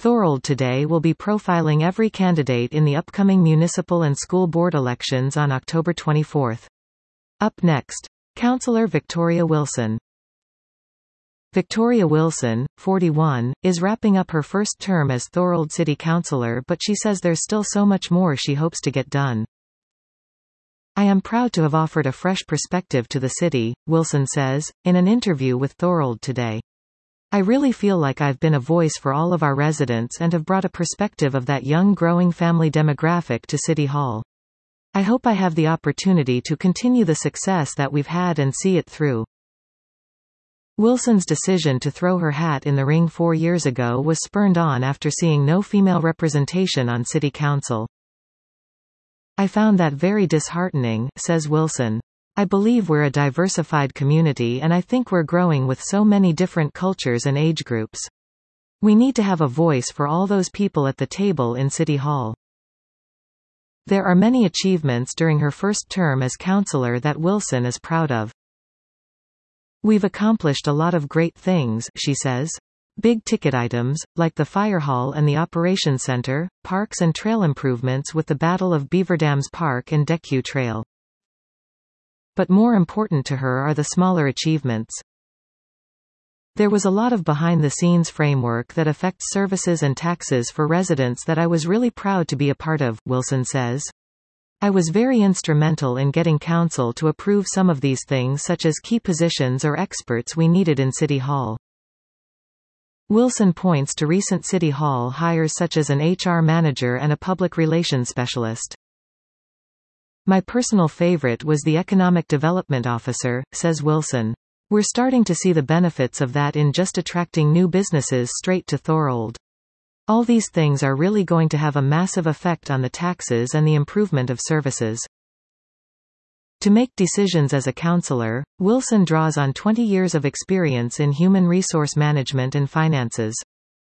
Thorold Today will be profiling every candidate in the upcoming municipal and school board elections on October 24. Up next, Councillor Victoria Wilson. Victoria Wilson, 41, is wrapping up her first term as Thorold City Councillor, but she says there's still so much more she hopes to get done. I am proud to have offered a fresh perspective to the city, Wilson says, in an interview with Thorold Today. I really feel like I've been a voice for all of our residents and have brought a perspective of that young growing family demographic to City Hall. I hope I have the opportunity to continue the success that we've had and see it through. Wilson's decision to throw her hat in the ring 4 years ago was spurred on after seeing no female representation on City Council. I found that very disheartening, says Wilson. I believe we're a diversified community and I think we're growing with so many different cultures and age groups. We need to have a voice for all those people at the table in City Hall. There are many achievements during her first term as councillor that Wilson is proud of. We've accomplished a lot of great things, she says. Big-ticket items, like the fire hall and the operations center, parks and trail improvements with the Battle of Beaver Dams Park and Deque Trail. But more important to her are the smaller achievements. There was a lot of behind-the-scenes framework that affects services and taxes for residents that I was really proud to be a part of, Wilson says. I was very instrumental in getting council to approve some of these things, such as key positions or experts we needed in City Hall. Wilson points to recent City Hall hires such as an HR manager and a public relations specialist. My personal favorite was the economic development officer, says Wilson. We're starting to see the benefits of that in just attracting new businesses straight to Thorold. All these things are really going to have a massive effect on the taxes and the improvement of services. To make decisions as a councillor, Wilson draws on 20 years of experience in human resource management and finances.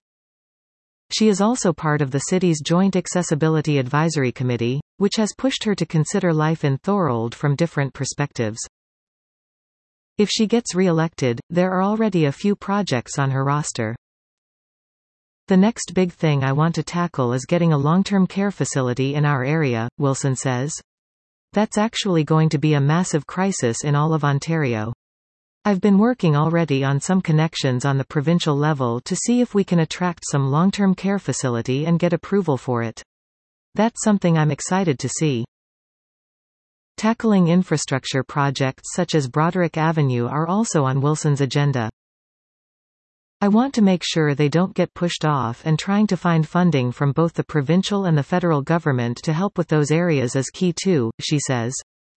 She is also part of the city's Joint Accessibility Advisory Committee, which has pushed her to consider life in Thorold from different perspectives. If she gets re-elected, there are already a few projects on her roster. The next big thing I want to tackle is getting a long-term care facility in our area, Wilson says. That's actually going to be a massive crisis in all of Ontario. I've been working already on some connections on the provincial level to see if we can attract some long-term care facility and get approval for it. That's something I'm excited to see. Tackling infrastructure projects such as Broderick Avenue are also on Wilson's agenda. I want to make sure they don't get pushed off, and trying to find funding from both the provincial and the federal government to help with those areas is key too, she says.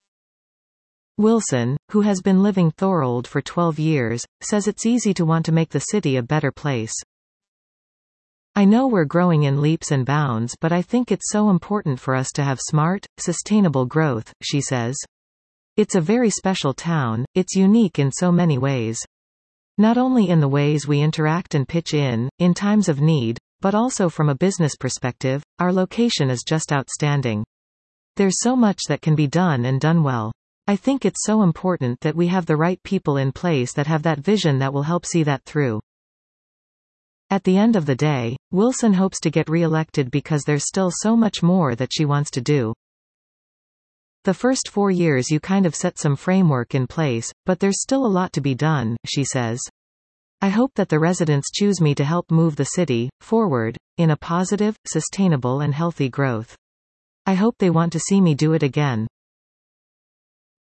Wilson, who has been living Thorold for 12 years, says it's easy to want to make the city a better place. I know we're growing in leaps and bounds, but I think it's so important for us to have smart, sustainable growth, she says. It's a very special town, it's unique in so many ways. Not only in the ways we interact and pitch in times of need, but also from a business perspective, our location is just outstanding. There's so much that can be done and done well. I think it's so important that we have the right people in place that have that vision that will help see that through. At the end of the day, Wilson hopes to get re-elected because there's still so much more that she wants to do. The first 4 years you kind of set some framework in place, but there's still a lot to be done, she says. I hope that the residents choose me to help move the city forward in a positive, sustainable and healthy growth. I hope they want to see me do it again.